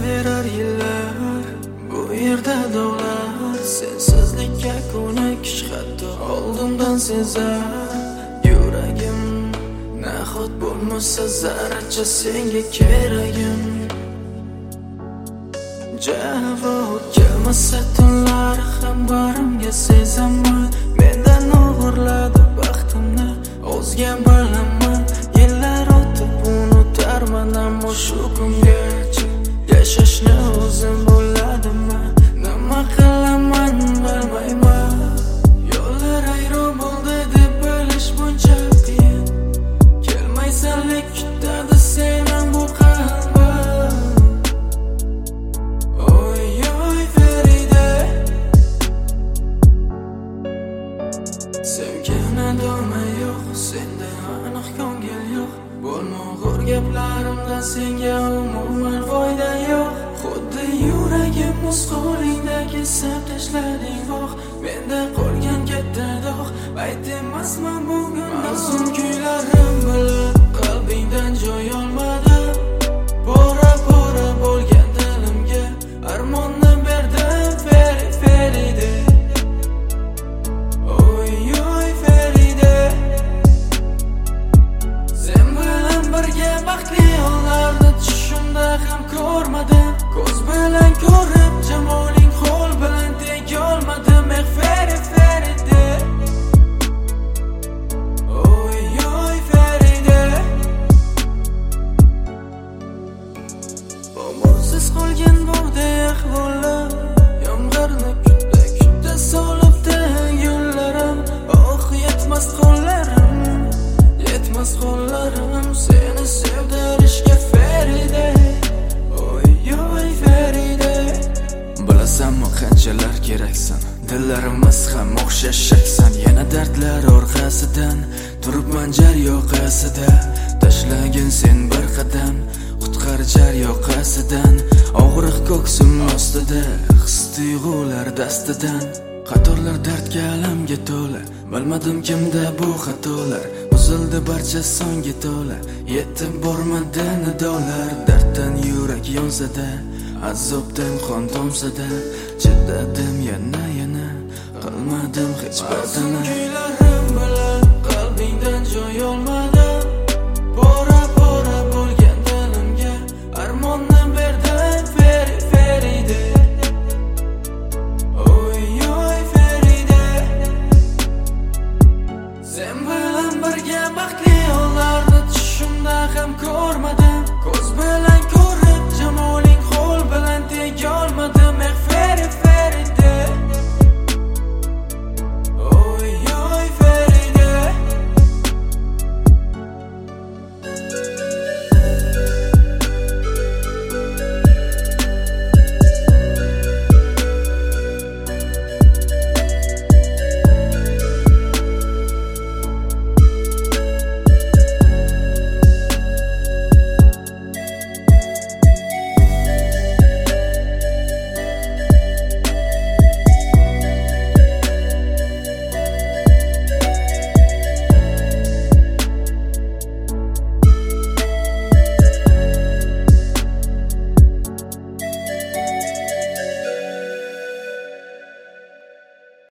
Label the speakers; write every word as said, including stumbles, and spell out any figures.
Speaker 1: terar yillar, bu yerda dog'lar. Sensizlikka ko'nikish hatto oldimdan sezar. Yuragim nahot bo'lmasa zarracha senga keragim. Javob kelmasa tunlar ham barimga sezaman. Mendan o'g'irladi baxtimni o'zga bilaman. Yillar o'tib unutarman, ammo shu kungacha yashashni o'zim bo'ladimi? Nima qilaman bilmayman. Yo'llar ayron bo'ldi deb bilish buncha qiyin. Kelmaysanlik kutadi seni bu qalbim. Oy oy Feride, sevgani doma yo'q, senda aniq ko'ngil yo'q. Bo'lmag'ur gaplarimdan senga umuman foyda yo'q. Xuddi yuragim o'z qo'lingda kesib tashlading voh. Menda qolgan katta dog' ayt emasman bugun. Mazlum kuylarim bilan qalbingdan joy olmadim. Pora pora bo'lgan dilimga armonni berdim Feri Feride. Oy oy Feride, sen bilan birga baxtli onlarni tushimda ham ko'rmadim. Ko'z bilan ko'rib jamoling qo'l bilan tegolmadim. Eh Feri Feride, oy oy Feride, omonsiz qolgan bog'day ahvolim. Yomg'irni kutta kutta solibdi yo'llarim. Oh yetmas qo'llarim, yetmas qo'llarim seni sevdirishga Feride. Oy oy Feride, bilasanmi qanchalar keraksan, dillarimiz ham o'xshash shaksan. Yana dardlar orqasidan turibman jar yoqasida. Tashlagin sen bir qadam, qutqar jar yoqasidan. Og'riq ko'ksim ostida, his tuyg'ular dastidan. Qatorlar dardga alamga to'la, bilmadim kimda bu xatolar. Buzildi barcha songa to'la, yetib bormadi nidolar. Darddan yurak yonsada, azobdan qon tomsada, chidadim yana yana, qilmadim hech badana. Kuylarim bilan qalbingdan joy olmadim. Pora pora bo'lgan dilimga armonni berdim Feri Feride. Oy oy Feride, sen bilan birga baxtli onlarni tushimda ham ko'rmadim. Ko'z bilan